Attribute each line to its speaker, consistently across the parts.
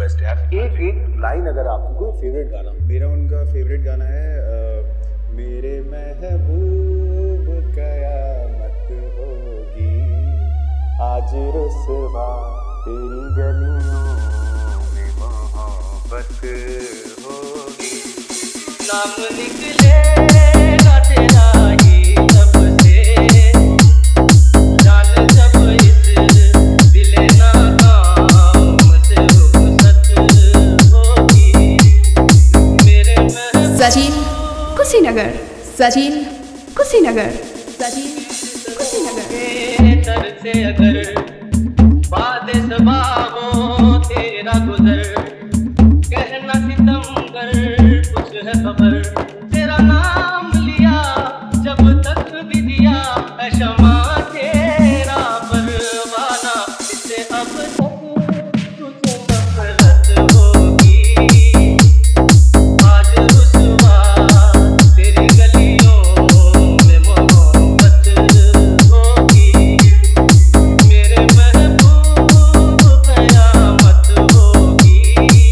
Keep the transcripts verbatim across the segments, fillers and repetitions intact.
Speaker 1: Request है, एक एक लाइन अगर आपकी कोई फेवरेट गाना।
Speaker 2: मेरा उनका फेवरेट गाना है आ, मेरे महबूब कयामत होगी आज रुसवा तेरी गलियों में मोहब्बत होगी।
Speaker 3: नाम निकलेगा तेरा ही लब से, जान जब इस दिल नाकाम से रुखसत होगी। मेरे महबूब
Speaker 4: सचिन कुशीनगर, सचिन कुशीनगर, सचिन कुशीनगर।
Speaker 3: सर से अगर बाद सबा हो तेरा गुजर, कहना सितम कर कुछ है खबर। तेरा नाम लिया जब तक भी दिया है शमा तेरा परवाना, इससे अब तक तुझे नफरत होगी आज रुसवा तेरी गलियों में मोहब्बत होगी। मेरे महबूब कयामत होगी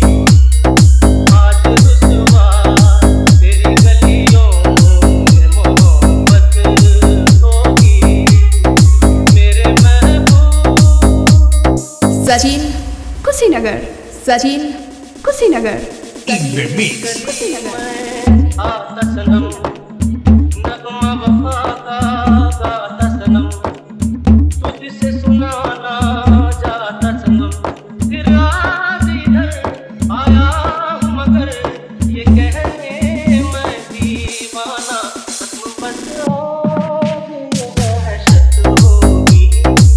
Speaker 3: आज रुसवा तेरी गलियों में मोहब्बत होगी। मेरे महबूब
Speaker 4: सचिन कुशीनगर, सचिन कुशीनगर,
Speaker 3: आता सनम नगमा वफा का गाता सनम, तुझसे सुनाना जाता सनम। फिर आज इधर आया हूँ मगर ये कहने मैं दीवाना, खत्म बस आज ये दहशत होगी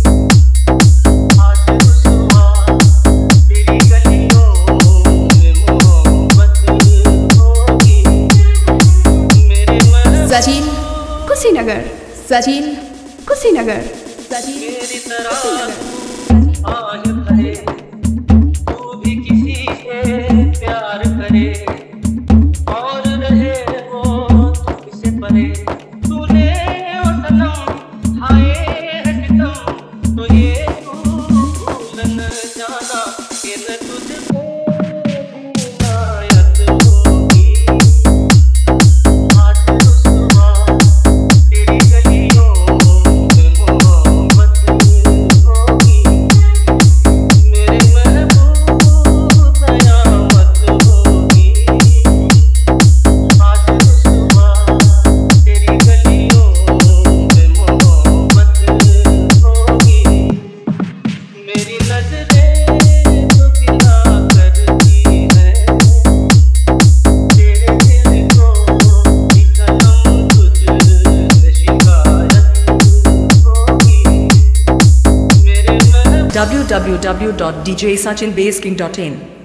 Speaker 3: आज रुसवा तेरी गलियों में मोहब्बत होगी। मेरे महबूब
Speaker 4: सचिन कुशीनगर, सचिन कुशीनगर, सचिन
Speaker 3: मेरी तरह आज कहे तू भी किसी से प्यार करे, और रहे वो तुझसे परे। तूने ओ सनम खाए है सितम, तो ये तू भूल न जाना कि न तुझको भी इनायत होगी आज रुसवा तेरी गलियों में मोहब्बत होगी। मेरे महबूब कयामत होगी आज रुसवा तेरी गलियों में मोहब्बत होगी। मेरी नजरें तो गिला करती है तेरे दिल को, कि कलम तुझसे शिकायत होगी। मेरे महबूब
Speaker 5: w w w dot d j sachin base king dot in